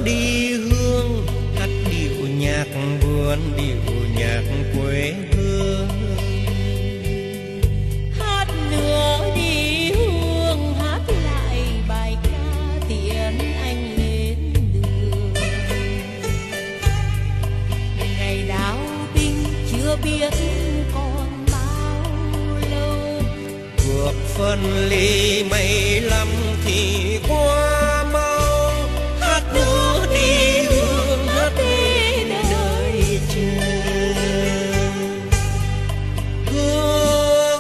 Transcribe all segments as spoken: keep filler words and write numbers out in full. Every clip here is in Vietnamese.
đi hương, hát điệu nhạc buồn điệu nhạc quê hương. Hát nữa đi hương, hát lại bài ca tiễn anh lên đường. Ngày đáo binh chưa biết còn bao lâu, cuộc phân ly mấy lắm thì qua mau. Hát nữa đi hương, hát để đời chờ. Hương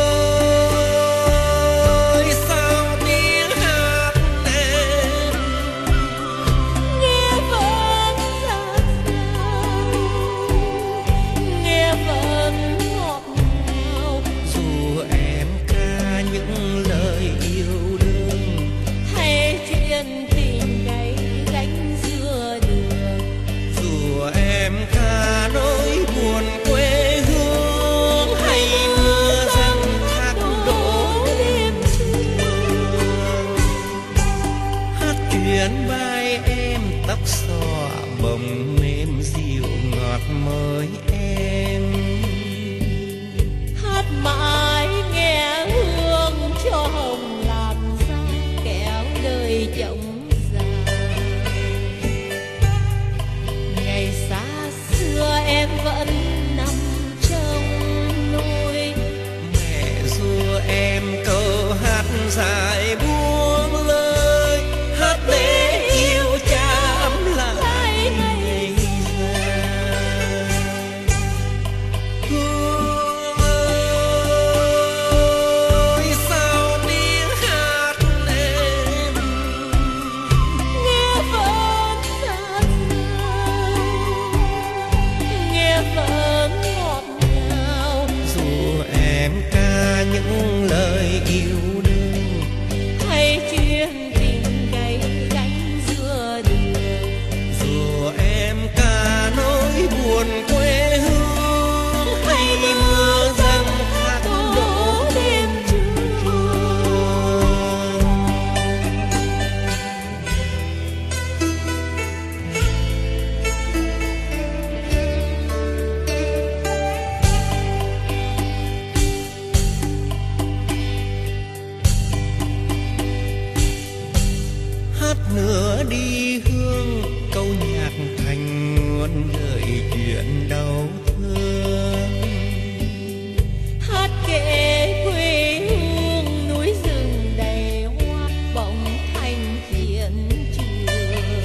ơi sao tiếng hát em nghe vẫn rất sao, nghe vẫn ngọt ngào. dù em ca những lời yêu đương Hay chuyện tình gay gánh giữa đường, dù em ca nỗi buồn quê hương hay mưa răng thác đổ đêm trường. Hát chuyện vai em tóc xõa bồng nêm dịu ngọt mới em. hát mãi nghe hương cho hồng làn da kéo đời chồng già. Ngày xa xưa em vẫn nằm trong nôi, Mẹ ru em câu hát dài buông lời, hát để yêu cha ấm lại ngày dài. Hương ơi sao tiếng hát em nghe vẫn rất sao, nghe vẫn ngọt ngào. dù em ca những lời yêu đương Hay chuyện tình gay gánh giữa đường, dù em ca nỗi buồn quê hương hay mưa răng thác đổ đêm trường. Hát nữa đi hương, câu nhạc thành nguồn gợi chuyện đau thương. hát kể quê hương núi rừng đầy hoa bóng thành chiến trường.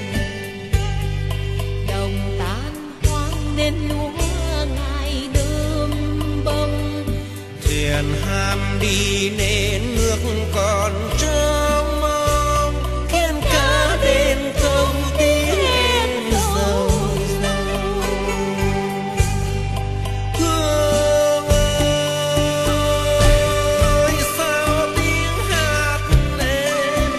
Đồng tan hoang nên lúa ngày đơm bông, Thuyền ham đi nên nước còn trong mong. Thiên ca đến không tiếng em sầu sầu. Hương ơi sao tiếng hát em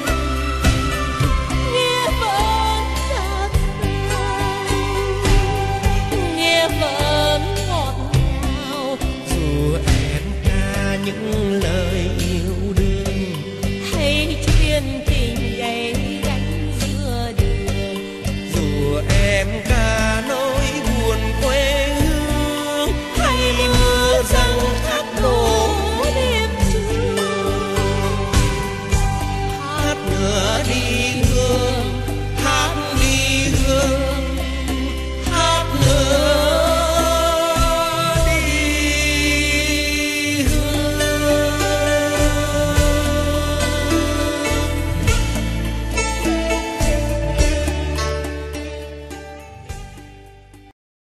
nghe vẫn rất sao, nghe vẫn ngọt ngào. dù em ca những lời yêu đương Hay chuyện tình gay gánh giữa đường, dù em ca